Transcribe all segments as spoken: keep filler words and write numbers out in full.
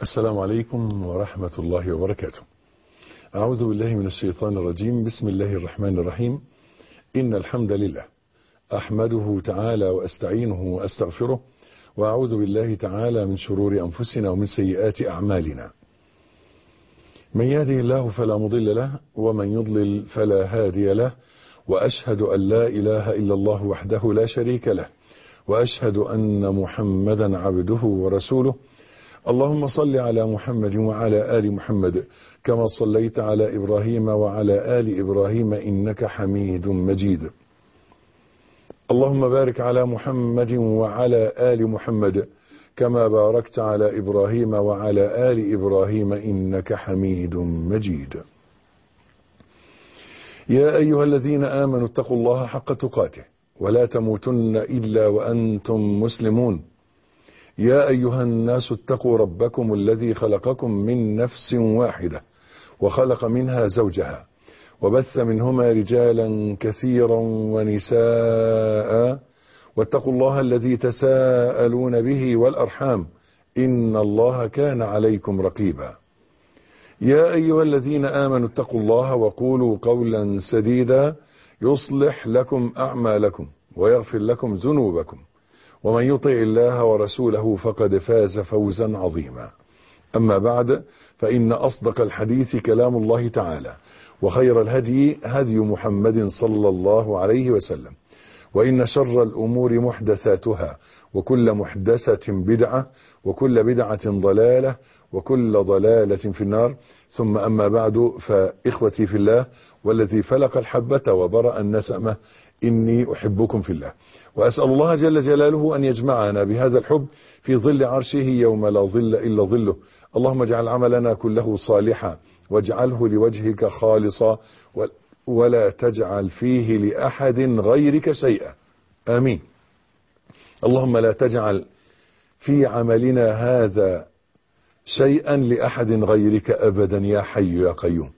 السلام عليكم ورحمة الله وبركاته. أعوذ بالله من الشيطان الرجيم. بسم الله الرحمن الرحيم. إن الحمد لله أحمده تعالى وأستعينه وأستغفره، وأعوذ بالله تعالى من شرور أنفسنا ومن سيئات أعمالنا. من يهده الله فلا مضل له، ومن يضلل فلا هادي له، وأشهد أن لا إله إلا الله وحده لا شريك له، وأشهد أن محمدا عبده ورسوله. اللهم صل على محمد وعلى آل محمد كما صليت على إبراهيم وعلى آل إبراهيم إنك حميد مجيد. اللهم بارك على محمد وعلى آل محمد كما باركت على إبراهيم وعلى آل إبراهيم إنك حميد مجيد. يا أيها الذين آمنوا اتقوا الله حق تقاته ولا تموتن إلا وأنتم مسلمون. يا أيها الناس اتقوا ربكم الذي خلقكم من نفس واحدة وخلق منها زوجها وبث منهما رجالا كثيرا ونساء، واتقوا الله الذي تساءلون به والأرحام إن الله كان عليكم رقيبا. يا أيها الذين آمنوا اتقوا الله وقولوا قولا سديدا يصلح لكم أعمالكم ويغفر لكم ذنوبكم، ومن يطع الله ورسوله فقد فاز فوزا عظيما. أما بعد، فإن أصدق الحديث كلام الله تعالى، وخير الهدي هدي محمد صلى الله عليه وسلم، وإن شر الأمور محدثاتها، وكل محدثة بدعة، وكل بدعة ضلالة، وكل ضلالة في النار. ثم أما بعد، فإخوتي في الله والذي فلق الحبة وبرأ النسمة، إني أحبكم في الله، وأسأل الله جل جلاله أن يجمعنا بهذا الحب في ظل عرشه يوم لا ظل إلا ظله. اللهم اجعل عملنا كله صالحا، واجعله لوجهك خالصا، ولا تجعل فيه لأحد غيرك شيئا، آمين. اللهم لا تجعل في عملنا هذا شيئا لأحد غيرك أبدا يا حي يا قيوم.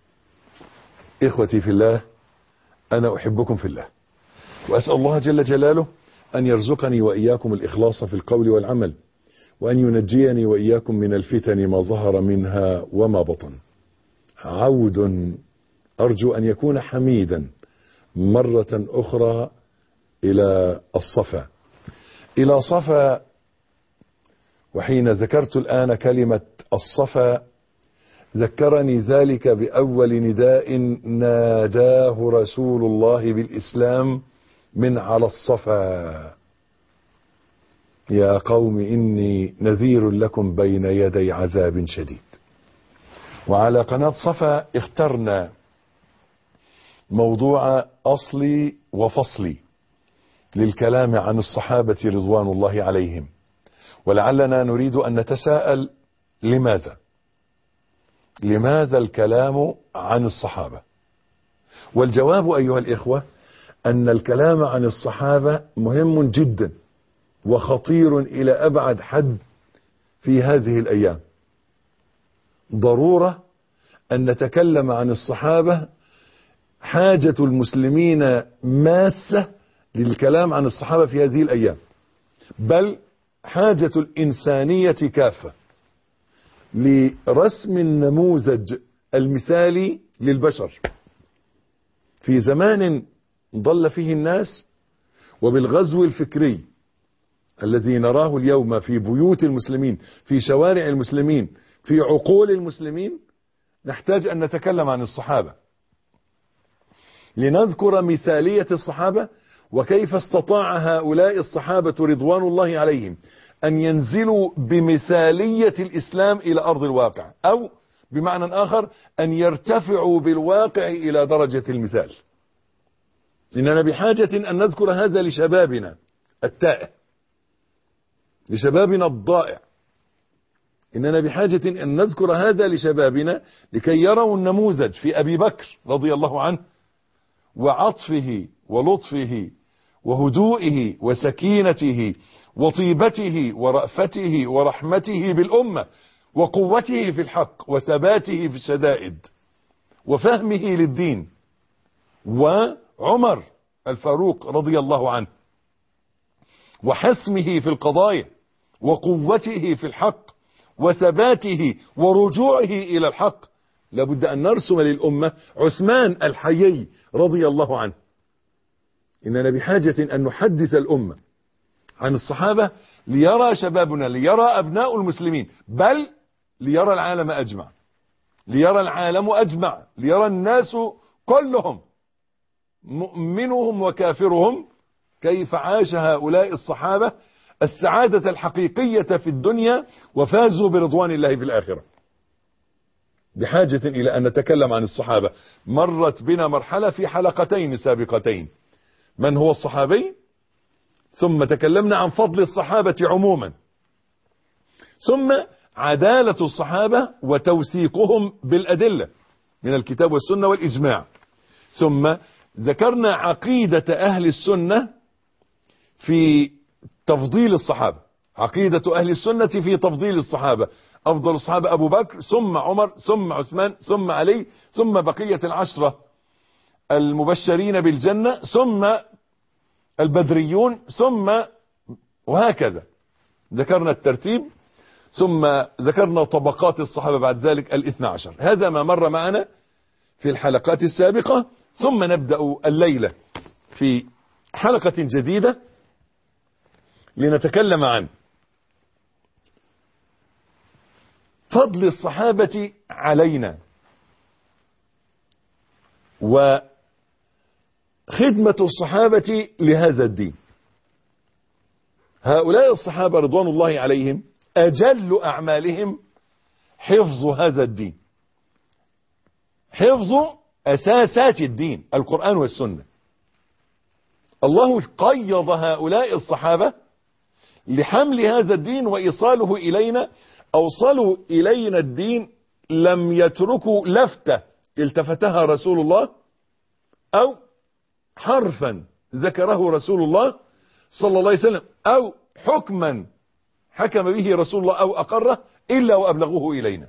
إخوتي في الله، أنا أحبكم في الله، وأسأل الله جل جلاله أن يرزقني وإياكم الإخلاص في القول والعمل، وأن ينجيني وإياكم من الفتن ما ظهر منها وما بطن. عود أرجو أن يكون حميدا مرة أخرى إلى الصفا إلى صفا. وحين ذكرت الآن كلمة الصفا ذكرني ذلك بأول نداء ناداه رسول الله بالإسلام من على الصفا: يا قوم إني نذير لكم بين يدي عذاب شديد. وعلى قناة صفا اخترنا موضوع أصلي وفصلي للكلام عن الصحابة رضوان الله عليهم، ولعلنا نريد أن نتساءل: لماذا؟ لماذا الكلام عن الصحابة؟ والجواب أيها الإخوة أن الكلام عن الصحابة مهم جدا وخطير إلى أبعد حد في هذه الأيام. ضرورة أن نتكلم عن الصحابة، حاجة المسلمين ماسة للكلام عن الصحابة في هذه الأيام، بل حاجة الإنسانية كافة لرسم النموذج المثالي للبشر في زمان ضل فيه الناس، وبالغزو الفكري الذي نراه اليوم في بيوت المسلمين، في شوارع المسلمين، في عقول المسلمين. نحتاج أن نتكلم عن الصحابة لنذكر مثالية الصحابة، وكيف استطاع هؤلاء الصحابة رضوان الله عليهم أن ينزلوا بمثالية الإسلام إلى أرض الواقع، أو بمعنى آخر أن يرتفعوا بالواقع إلى درجة المثال. إننا بحاجة أن نذكر هذا لشبابنا التائه، لشبابنا الضائع. إننا بحاجة أن نذكر هذا لشبابنا لكي يروا النموذج في أبي بكر رضي الله عنه، وعطفه ولطفه وهدوئه وسكينته وطيبته ورأفته ورحمته بالأمة، وقوته في الحق وثباته في الشدائد وفهمه للدين. وعمر الفاروق رضي الله عنه، وحسمه في القضايا وقوته في الحق وثباته ورجوعه إلى الحق. لابد أن نرسم للأمة عثمان الحيي رضي الله عنه. إننا بحاجة أن نحدث الأمة عن الصحابة ليرى شبابنا، ليرى أبناء المسلمين، بل ليرى العالم أجمع، ليرى العالم أجمع، ليرى الناس كلهم مؤمنهم وكافرهم كيف عاش هؤلاء الصحابة السعادة الحقيقية في الدنيا وفازوا برضوان الله في الآخرة. بحاجة إلى أن نتكلم عن الصحابة. مرت بنا مرحلة في حلقتين سابقتين، من هو الصحابي، ثم تكلمنا عن فضل الصحابة عموما، ثم عدالة الصحابة وتوثيقهم بالأدلة من الكتاب والسنة والإجماع، ثم ذكرنا عقيدة أهل السنة في تفضيل الصحابة، عقيدة أهل السنة في تفضيل الصحابة، أفضل الصحابة أبو بكر ثم عمر ثم عثمان ثم علي ثم بقية العشرة المبشرين بالجنة ثم البدريون ثم وهكذا. ذكرنا الترتيب، ثم ذكرنا طبقات الصحابة بعد ذلك الاثنى عشر. هذا ما مر معنا في الحلقات السابقة، ثم نبدأ الليلة في حلقة جديدة لنتكلم عن فضل الصحابة علينا وخدمة الصحابة لهذا الدين. هؤلاء الصحابة رضوان الله عليهم أجل أعمالهم حفظ هذا الدين، حفظ أساسات الدين القرآن والسنة. الله قيض هؤلاء الصحابة لحمل هذا الدين وإيصاله إلينا. أوصلوا إلينا الدين، لم يتركوا لفتة التفتها رسول الله أو حرفا ذكره رسول الله صلى الله عليه وسلم أو حكما حكم به رسول الله أو أقره إلا وأبلغوه إلينا.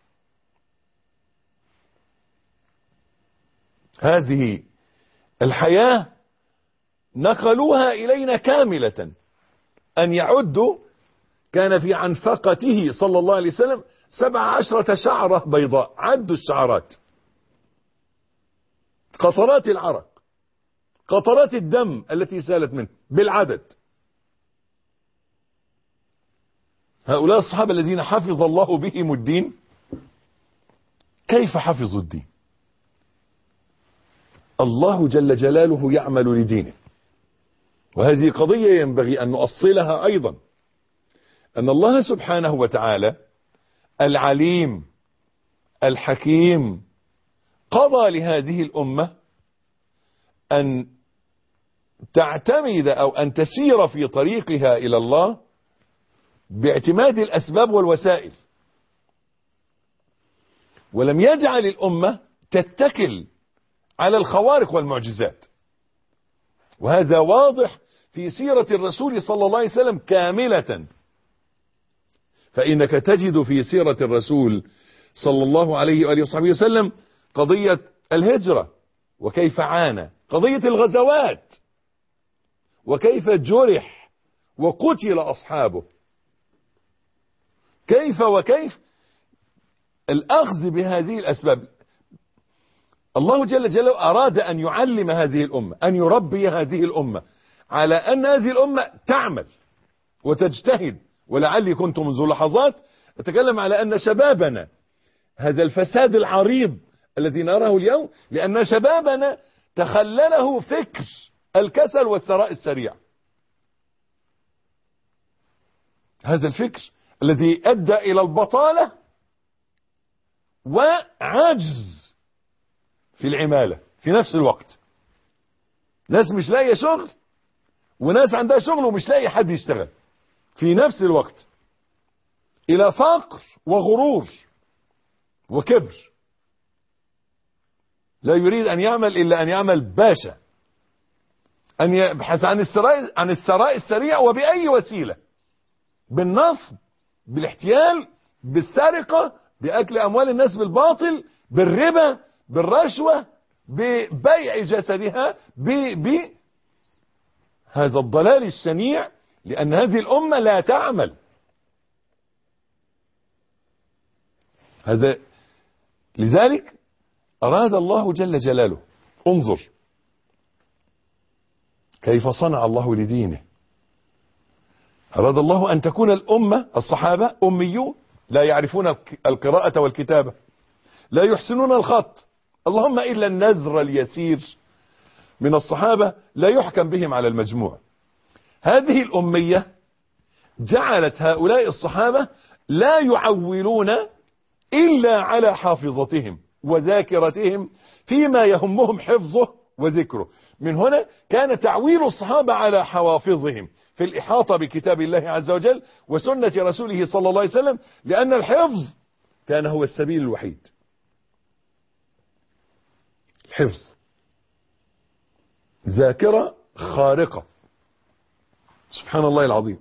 هذه الحياة نقلوها إلينا كاملة. أن يعدوا كان في عنفقته صلى الله عليه وسلم سبع عشرة شعرة بيضاء، عدوا الشعرات، قطرات العرق، قطرات الدم التي سالت منه بالعدد. هؤلاء الصحابة الذين حفظ الله بهم الدين، كيف حفظوا الدين؟ الله جل جلاله يعمل لدينه، وهذه قضية ينبغي أن نؤصلها أيضا، أن الله سبحانه وتعالى العليم الحكيم قضى لهذه الأمة أن تعتمد أو أن تسير في طريقها إلى الله باعتماد الأسباب والوسائل، ولم يجعل الأمة تتكل على الخوارق والمعجزات. وهذا واضح في سيرة الرسول صلى الله عليه وسلم كاملة. فإنك تجد في سيرة الرسول صلى الله عليه وآله وصحبه وسلم قضية الهجرة وكيف عانى، قضية الغزوات وكيف جرح وقتل أصحابه، كيف وكيف الأخذ بهذه الأسباب. الله جل جلاله أراد أن يعلم هذه الأمة، أن يربي هذه الأمة على أن هذه الأمة تعمل وتجتهد. ولعلي كنت منذ لحظات أتكلم على أن شبابنا، هذا الفساد العريض الذي نراه اليوم، لأن شبابنا تخلله فكر الكسل والثراء السريع. هذا الفكر الذي أدى إلى البطالة وعجز في العمالة في نفس الوقت. ناس مش لاقيه شغل، وناس عندها شغل ومش لاقي حد يشتغل في نفس الوقت، إلى فقر وغرور وكبر. لا يريد أن يعمل إلا أن يعمل باشا، أن يبحث عن الثراء عن الثراء السريع وبأي وسيلة، بالنصب، بالاحتيال، بالسرقة، بأكل أموال الناس بالباطل، بالربا، بالرشوة، ببيع جسدها، ب هذا الضلال الشنيع، لأن هذه الأمة لا تعمل. هذا لذلك أراد الله جل جلاله، انظر كيف صنع الله لدينه. أراد الله أن تكون الأمة الصحابة أميون لا يعرفون القراءة والكتابة، لا يحسنون الخط، اللهم إلا النزر اليسير من الصحابة لا يحكم بهم على المجموع. هذه الأمية جعلت هؤلاء الصحابة لا يعولون إلا على حافظتهم وذاكرتهم فيما يهمهم حفظه وذكره. من هنا كان تعويل الصحابة على حوافظهم في الإحاطة بكتاب الله عز وجل وسنة رسوله صلى الله عليه وسلم، لأن الحفظ كان هو السبيل الوحيد. الحفظ ذاكرة خارقة سبحان الله العظيم.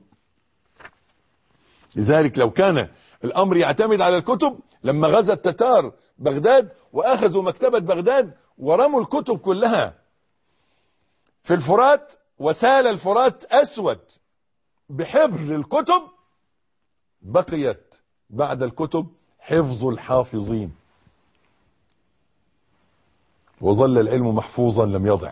لذلك لو كان الأمر يعتمد على الكتب لما غزا التتار بغداد وأخذوا مكتبة بغداد ورموا الكتب كلها في الفرات وسال الفرات أسود بحبر الكتب، بقيت بعد الكتب حفظ الحافظين وظل العلم محفوظا لم يضع.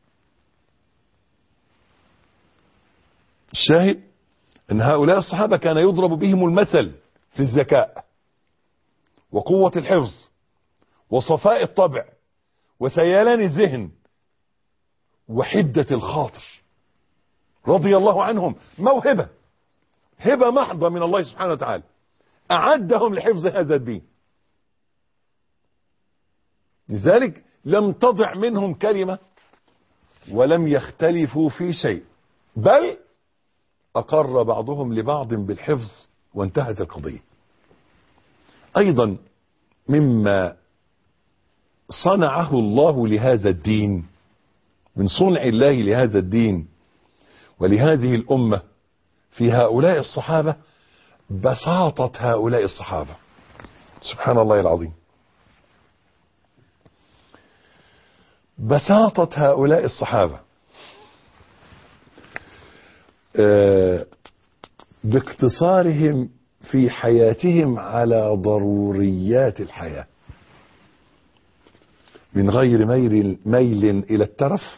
الشاهد أن هؤلاء الصحابة كان يضرب بهم المثل في الذكاء وقوة الحفظ وصفاء الطبع وسيلان الذهن وحدة الخاطر، رضي الله عنهم. موهبة، هبة محضة من الله سبحانه وتعالى أعدهم لحفظ هذا الدين. لذلك لم تضع منهم كلمة ولم يختلفوا في شيء، بل أقر بعضهم لبعض بالحفظ وانتهت القضية. أيضا مما صنعه الله لهذا الدين، من صنع الله لهذا الدين ولهذه الأمة في هؤلاء الصحابة، بساطة هؤلاء الصحابة سبحان الله العظيم. بساطة هؤلاء الصحابة آه باقتصارهم في حياتهم على ضروريات الحياة من غير ميل, ميل إلى الترف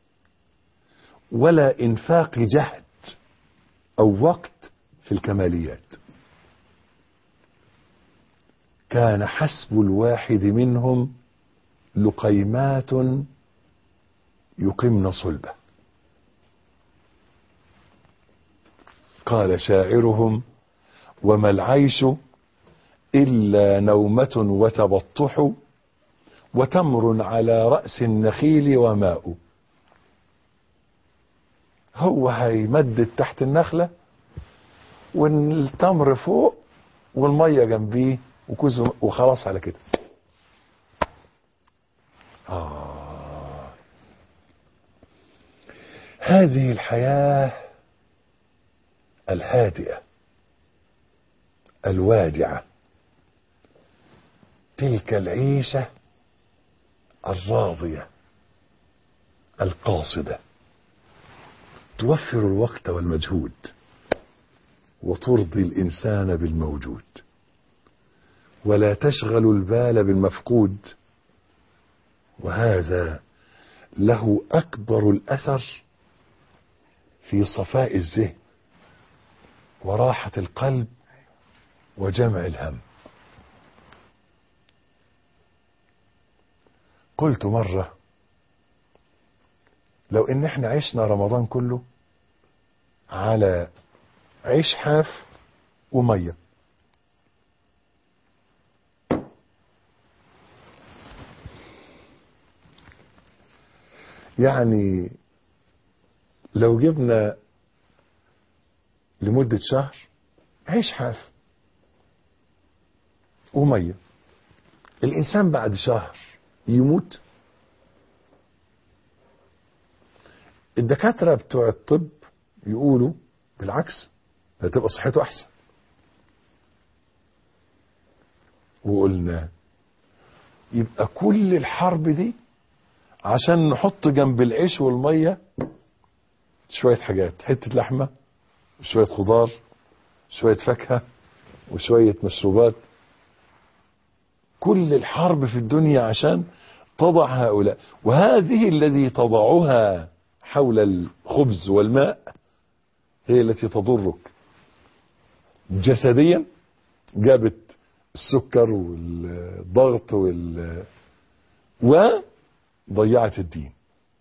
ولا إنفاق جهد أو وقت في الكماليات. كان حسب الواحد منهم لقيمات يقمن صلبه. قال شاعرهم: وما العيش إلا نومة وتبطح وتمر على رأس النخيل وماء. هو هيمدد تحت النخلة والتمر فوق والمية جنبيه وكوز وخلاص على كده. آه. هذه الحياة الهادئة الوادعة، تلك العيشة الراضية القاصدة، توفر الوقت والمجهود وترضي الإنسان بالموجود ولا تشغل البال بالمفقود. وهذا له أكبر الأثر في صفاء الذهن وراحة القلب وجمع الهم. قلت مرة: لو ان احنا عشنا رمضان كله على عيش حاف ومية، يعني لو جبنا لمدة شهر عيش حاف ومية، الإنسان بعد شهر يموت. الدكاترة بتوع الطب يقولوا بالعكس، هتبقى صحته أحسن. وقلنا يبقى كل الحرب دي عشان نحط جنب العيش والمية شوية حاجات، حتة لحمة وشوية خضار، شوية فاكهة وشوية مشروبات. كل الحرب في الدنيا عشان تضع هؤلاء، وهذه الذي تضعها حول الخبز والماء هي التي تضرك جسديا. جابت السكر والضغط وال وضيعت الدين.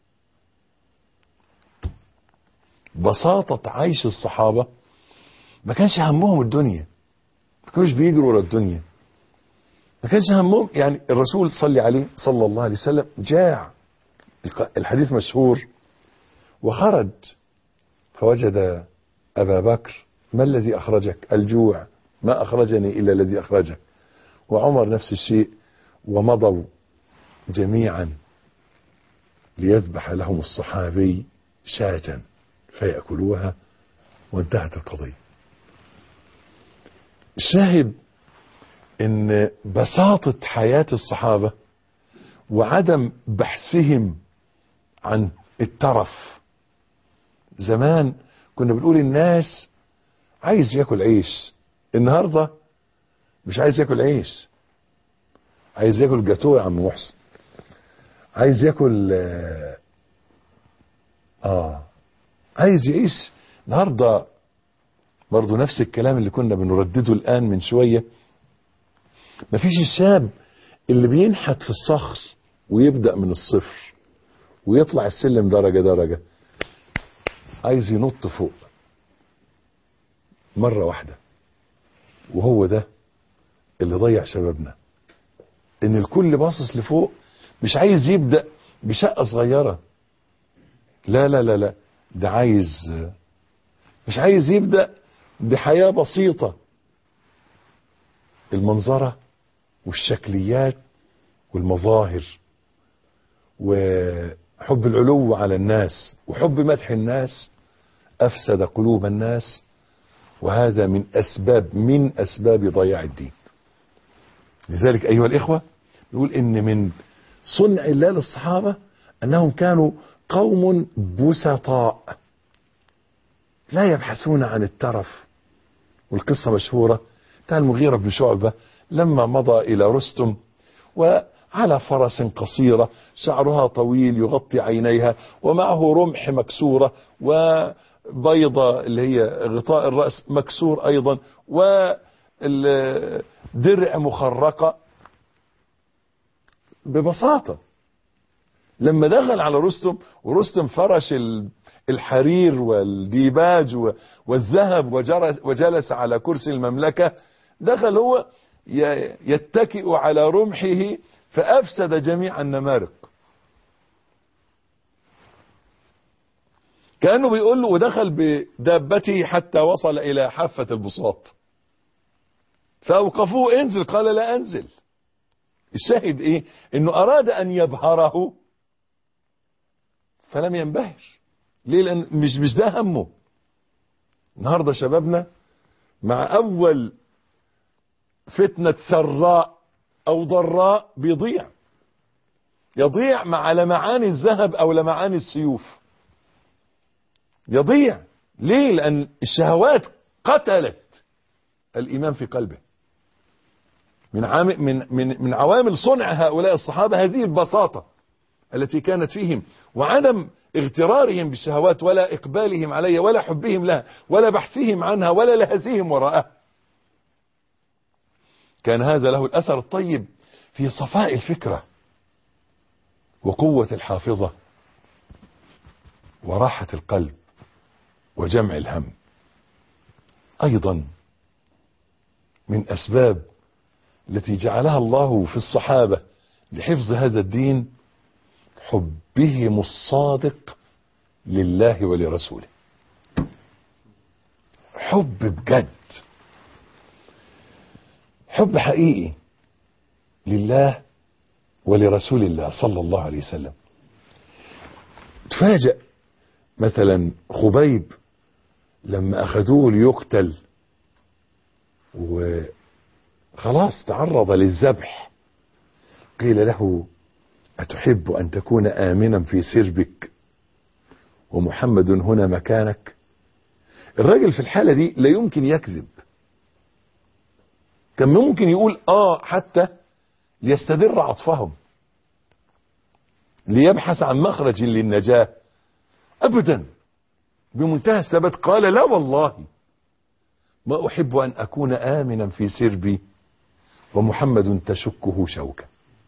بساطة عيش الصحابة ما كانش همهم الدنيا، ما كانوش بيجروا ورا الدنيا، ما كانش همهم. يعني الرسول صلى عليه صلى الله عليه وسلم جاع، الحديث مشهور، وخرج فوجد أبا بكر: ما الذي أخرجك؟ الجوع. ما أخرجني إلا الذي أخرجك. وعمر نفس الشيء. ومضوا جميعا ليذبح لهم الصحابي شاة فيأكلوها، وانتهت القضية. الشاهد ان بساطة حياة الصحابة وعدم بحثهم عن الترف. زمان كنا بنقول الناس عايز ياكل عيش، النهاردة مش عايز ياكل عيش، عايز ياكل جاتوه يا عم محسن، عايز ياكل اه, آه. عايز يعيش النهاردة. برضو نفس الكلام اللي كنا بنردده الآن من شوية. مفيش الشاب اللي بينحت في الصخر ويبدأ من الصفر ويطلع السلم درجة درجة، عايز ينط فوق مرة واحدة. وهو ده اللي ضيع شبابنا، ان الكل باصص لفوق، مش عايز يبدأ بشقة صغيرة، لا لا لا لا، ده عايز، مش عايز يبدأ بحياة بسيطة. المنظرة والشكليات والمظاهر وحب العلو على الناس وحب مدح الناس أفسد قلوب الناس، وهذا من أسباب من أسباب ضياع الدين. لذلك أيها الإخوة نقول إن من صنع الله للصحابة أنهم كانوا قوم بسطاء لا يبحثون عن الترف. والقصة مشهورة بتاع المغيرة بن شعبة لما مضى إلى رستم وعلى فرس قصيرة شعرها طويل يغطي عينيها، ومعه رمح مكسورة، وبيضة اللي هي غطاء الرأس مكسور أيضا، والدرع مخرقة. ببساطة لما دخل على رستم، ورستم فرش الحرير والديباج والذهب وجلس على كرسي المملكة، دخل هو يتكئ على رمحه فأفسد جميع النمارق. كأنه بيقول له، ودخل بدابته حتى وصل إلى حافة البساط فأوقفوه: انزل. قال: لا أنزل. الشاهد إيه؟ إنه أراد أن يبهره فلم ينبهر. ليه؟ لأن مش مش ده همه. النهارده شبابنا مع أول فتنة سراء أو ضراء بيضيع، يضيع مع لمعان الذهب أو لمعان السيوف، يضيع. ليه؟ لأن الشهوات قتلت الإيمان في قلبه. من عام من من من عوامل صنع هؤلاء الصحابة هذه البساطة التي كانت فيهم، وعدم اغترارهم بالشهوات ولا إقبالهم عليها ولا حبهم لها ولا بحثهم عنها ولا لهثهم وراءها. كان هذا له الأثر الطيب في صفاء الفكرة وقوة الحافظة وراحة القلب وجمع الهم. أيضا من أسباب التي جعلها الله في الصحابة لحفظ هذا الدين حبهم الصادق لله ولرسوله. حب بجد، حب حقيقي لله ولرسول الله صلى الله عليه وسلم. تفاجأ مثلا خبيب لما أخذوه ليقتل وخلاص تعرض للذبح، قيل له: أتحب أن تكون آمنا في سربك ومحمد هنا مكانك؟ الراجل في الحالة دي لا يمكن يكذب، كان ممكن يقول آه حتى ليستدر عطفهم، ليبحث عن مخرج للنجاة. أبدا، بمنتهى الثبات قال لا والله ما أحب أن أكون آمنا في سربي ومحمد تشكه شوكة.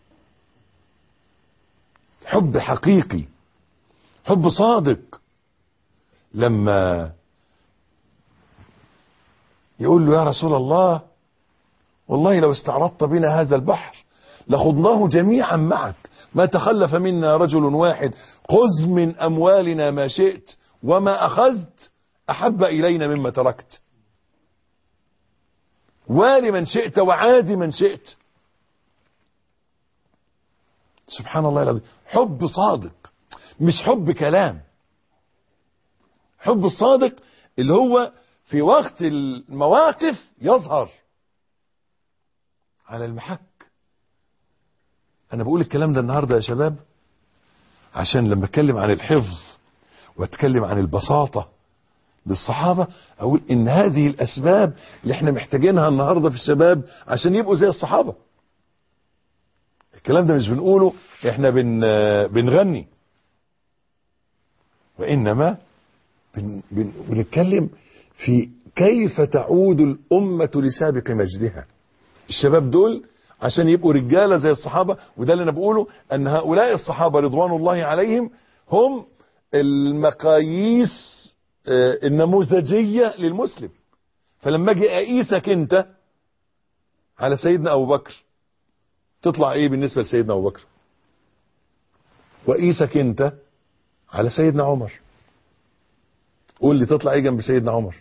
حب حقيقي، حب صادق. لما يقول له يا رسول الله والله لو استعرضت بنا هذا البحر لخضناه جميعا معك، ما تخلف منا رجل واحد، خذ من أموالنا ما شئت وما أخذت أحب إلينا مما تركت، وال من شئت وعاد من شئت. سبحان الله العظيم، حب صادق مش حب كلام. حب الصادق اللي هو في وقت المواقف يظهر على المحك. انا بقول الكلام ده النهارده يا شباب عشان لما اتكلم عن الحفظ واتكلم عن البساطة للصحابة اقول ان هذه الاسباب اللي احنا محتاجينها النهاردة في الشباب عشان يبقوا زي الصحابة. الكلام ده مش بنقوله احنا بن بنغني، وانما بن بن بنتكلم في كيف تعود الامة لسابق مجدها. الشباب دول عشان يبقوا رجالة زي الصحابة، وده اللي انا بقوله ان هؤلاء الصحابة رضوان الله عليهم هم المقاييس النموذجية للمسلم. فلما اجي اقيسك انت على سيدنا ابو بكر تطلع ايه بالنسبة لسيدنا ابو بكر، واقيسك انت على سيدنا عمر قول لي تطلع ايه جنب سيدنا عمر.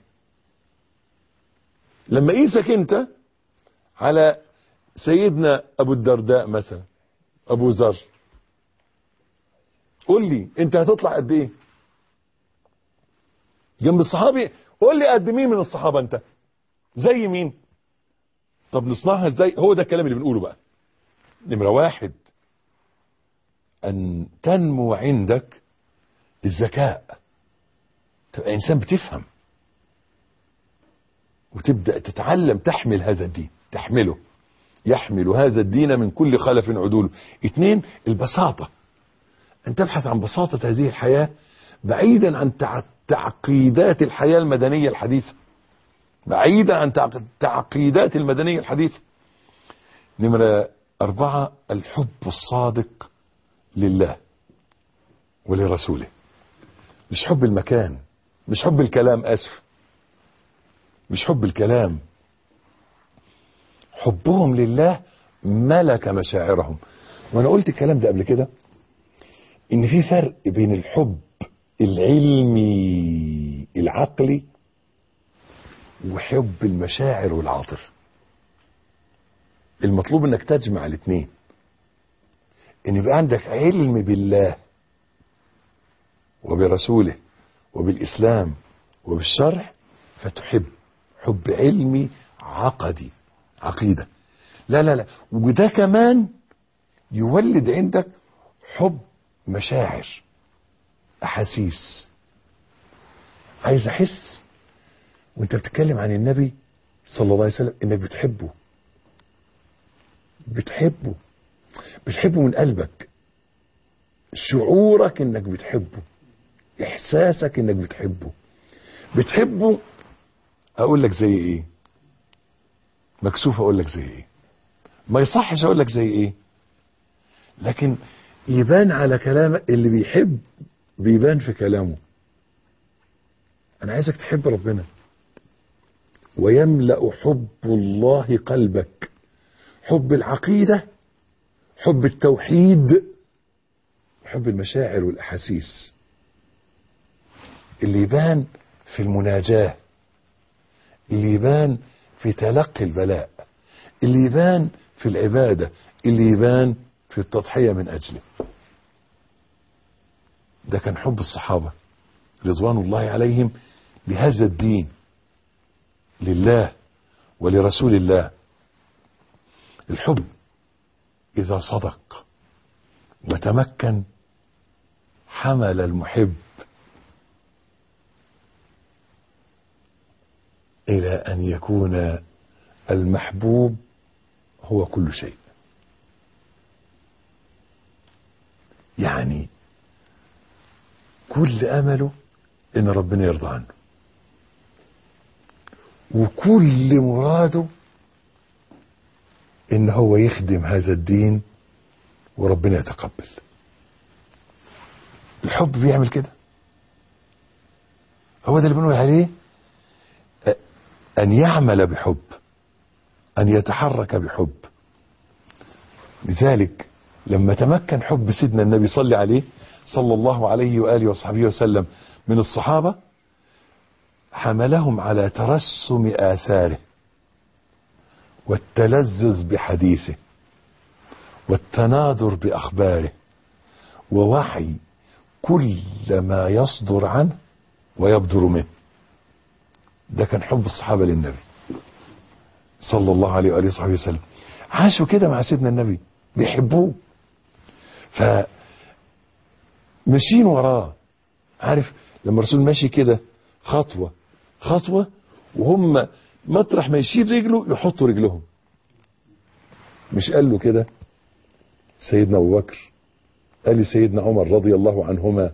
لما اقيسك انت على سيدنا ابو الدرداء مثلا، ابو ذر، قول لي انت هتطلع قد ايه جنب الصحابي. قول لي قد مين من الصحابة انت، زي مين. طب نصنعها ازاي؟ هو ده الكلام اللي بنقوله بقى. نمرة واحد ان تنمو عندك الذكاء، تبقى انسان بتفهم وتبدأ تتعلم تحمل هذا الدين، تحمله، يحمل هذا الدين من كل خلف عدوله. اتنين البساطة، ان تبحث عن بساطة هذه الحياة بعيدا عن تعقيدات الحياة المدنية الحديثة، بعيدا عن تعقيدات المدنية الحديثة. نمرة أربعة الحب الصادق لله ولرسوله، مش حب المكان، مش حب الكلام، آسف، مش حب الكلام، حبهم لله ملك مشاعرهم. وانا قلت الكلام ده قبل كده ان في فرق بين الحب العلمي العقلي وحب المشاعر والعاطفة. المطلوب انك تجمع الاثنين، ان يبقى عندك علم بالله وبرسوله وبالاسلام وبالشرع فتحب حب علمي عقدي، عقيدة. لا لا لا، وده كمان يولد عندك حب مشاعر، احاسيس. عايز احس وانت بتتكلم عن النبي صلى الله عليه وسلم انك بتحبه، بتحبه بتحبه من قلبك، شعورك انك بتحبه، احساسك انك بتحبه. بتحبه اقول لك زي ايه، مكسوف اقول لك زي ايه، ما يصحش اقول لك زي ايه، لكن يبان على كلام اللي بيحب، بيبان في كلامه. انا عايزك تحب ربنا ويملأ حب الله قلبك، حب العقيدة، حب التوحيد، حب المشاعر والاحاسيس اللي يبان في المناجاة، اللي يبان في تلقي البلاء، اللي يبان في العبادة، اللي يبان في التضحية من أجله. ده كان حب الصحابة رضوان الله عليهم لهذا الدين، لله ولرسول الله. الحب إذا صدق وتمكن حمل المحب إلى أن يكون المحبوب هو كل شيء. يعني كل امله ان ربنا يرضى عنه، وكل مراده ان هو يخدم هذا الدين وربنا يتقبل. الحب بيعمل كده، هو ده اللي بنقول عليه ان يعمل بحب، ان يتحرك بحب. لذلك لما تمكن حب سيدنا النبي صلى عليه صلى الله عليه وآله وصحبه وسلم من الصحابة، حملهم على ترسم آثاره والتلذذ بحديثه والتناظر بأخباره ووحي كل ما يصدر عنه ويبدر منه. ده كان حب الصحابة للنبي صلى الله عليه وآله وصحبه وسلم. عاشوا كده مع سيدنا النبي، بيحبوه، فمشين وراه. عارف لما الرسول ماشي كده خطوة خطوة، وهم مطرح ما يشيل رجله يحطوا رجلهم. مش قال له كده سيدنا أبو بكر؟ قال لي سيدنا عمر رضي الله عنهما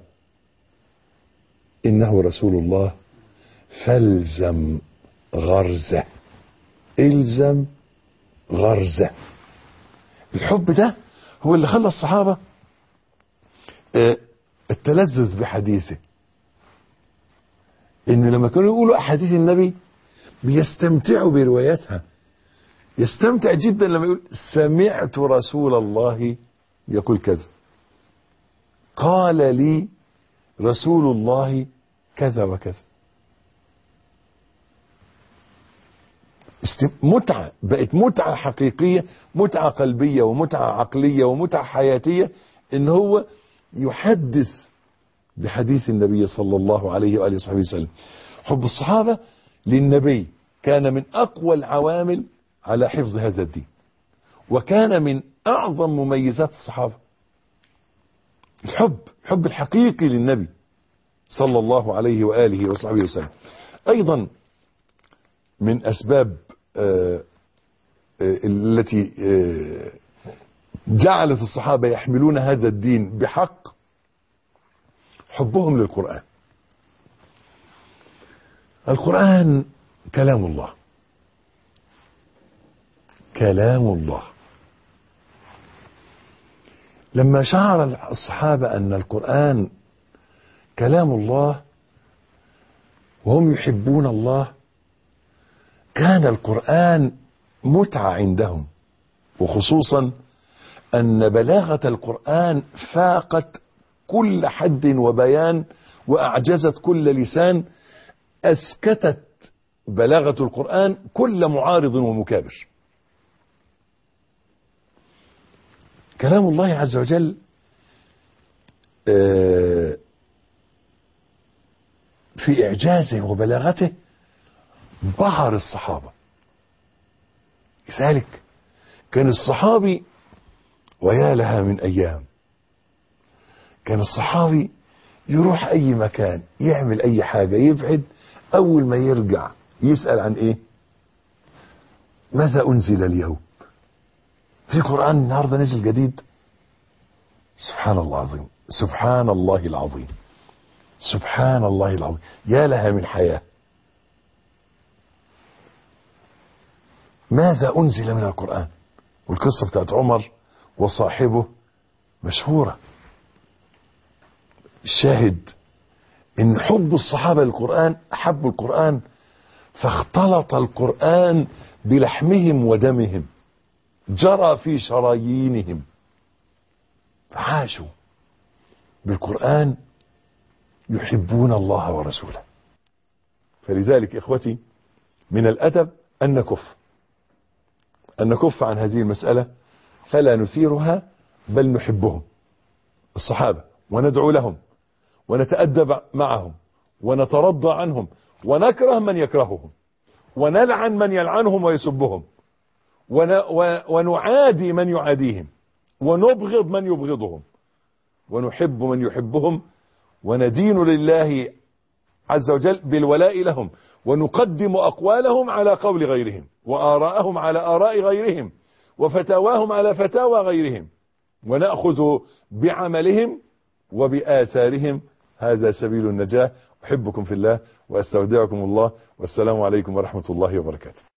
إنه رسول الله فالزم غرزة، الزم غرزة. الحب ده هو اللي خلى الصحابة التلذذ بحديثه، ان لما كانوا يقولوا احاديث النبي بيستمتعوا بروايتها. يستمتع جدا لما يقول سمعت رسول الله يقول كذا، قال لي رسول الله كذا وكذا. متعة، بقت متعة حقيقية، متعة قلبية ومتعة عقلية ومتعة حياتية، ان هو يحدث بحديث النبي صلى الله عليه وآله وصحبه وسلم. حب الصحابة للنبي كان من أقوى العوامل على حفظ هذا الدين، وكان من أعظم مميزات الصحابة الحب، الحب الحقيقي للنبي صلى الله عليه وآله وصحبه وسلم. أيضا من أسباب آآ آآ التي آآ جعلت الصحابة يحملون هذا الدين بحق حبهم للقرآن. القرآن كلام الله، كلام الله. لما شعر الصحابة أن القرآن كلام الله وهم يحبون الله، كان القرآن متعة عندهم، وخصوصا أن بلاغة القرآن فاقت كل حد وبيان وأعجزت كل لسان، أسكتت بلاغة القرآن كل معارض ومكابر. كلام الله عز وجل في إعجازه وبلاغته بهر الصحابة. لذلك كان الصحابي، ويا لها من أيام، كان الصحابي يروح أي مكان يعمل أي حاجة، يبعد، أول ما يرجع يسأل عن إيه؟ ماذا أنزل اليوم؟ في قرآن النهاردة نزل جديد؟ سبحان الله العظيم، سبحان الله العظيم، سبحان الله العظيم، يا لها من حياة. ماذا أنزل من القرآن؟ والقصة بتاعت عمر وصاحبه مشهورة. الشاهد ان حب الصحابة للقرآن، حبوا القرآن فاختلط القرآن بلحمهم ودمهم، جرى في شرايينهم، فعاشوا بالقرآن يحبون الله ورسوله. فلذلك إخوتي من الأدب أن نكف أن نكف عن هذه المسألة، فلا نثيرها بل نحبهم الصحابة، وندعو لهم ونتأدب معهم ونترضى عنهم، ونكره من يكرههم، ونلعن من يلعنهم ويسبهم، ونعادي من يعاديهم، ونبغض من يبغضهم، ونحب من يحبهم، وندين لله عز وجل بالولاء لهم، ونقدم أقوالهم على قول غيرهم، وآراءهم على آراء غيرهم، وفتاواهم على فتاوى غيرهم، ونأخذ بعملهم وبآثارهم. هذا سبيل النجاة. أحبكم في الله وأستودعكم الله، والسلام عليكم ورحمة الله وبركاته.